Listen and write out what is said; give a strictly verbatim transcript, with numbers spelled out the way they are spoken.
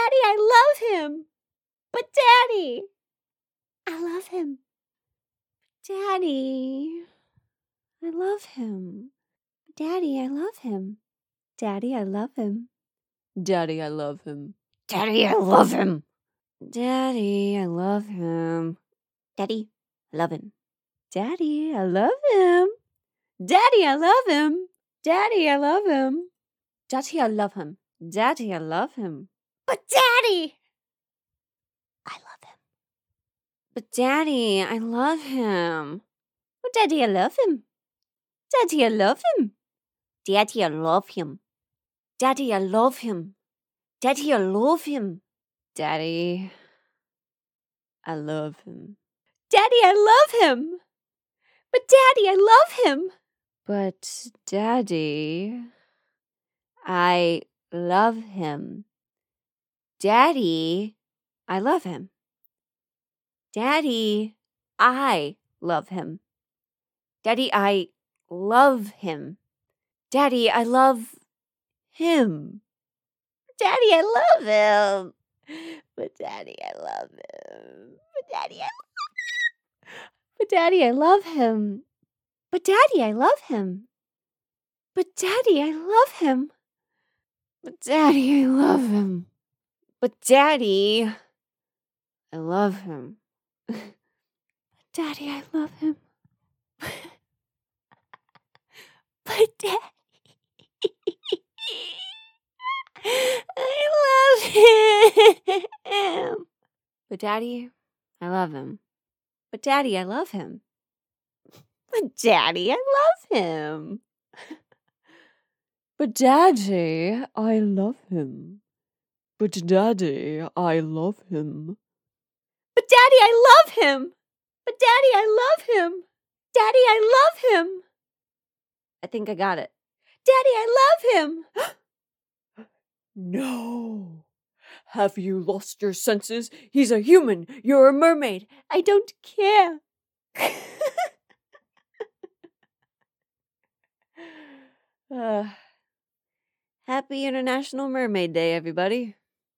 Daddy, I love him. But Daddy, I love him. Daddy, I love him. Daddy, I love him. Daddy, I love him. Daddy, I love him. Daddy, I love him. Daddy, I love him. Daddy, I love him. Daddy, I love him. Daddy, I love him. Daddy, I love him. Daddy, I love him. Daddy, I love him. But Daddy, I love him. But Daddy, I love him. But Daddy, I love him. Daddy, I love him. Daddy, I love him. Daddy, I love him. Daddy, I love him. Daddy, I love him. Daddy, I love him. But Daddy, I love him. But Daddy, I love him. Daddy, I love him. Daddy, I love him. Daddy, I love him. Daddy, I love him. Daddy, I love him. But Daddy, I love him. But Daddy, I But Daddy, I love him. But Daddy, I love him. But Daddy, I love him. But Daddy, I love him. But Daddy, I love him. But Daddy, I love him. But Daddy, I love him. But Daddy, I love him. But Daddy, I love him. But Daddy, I love him. But Daddy, I love him. But Daddy, I love him. But Daddy, I love him. But Daddy, I love him. Daddy, I love him. I think I got it. Daddy, I love him. No. Have you lost your senses? He's a human. You're a mermaid. I don't care. uh, happy International Mermaid Day, everybody.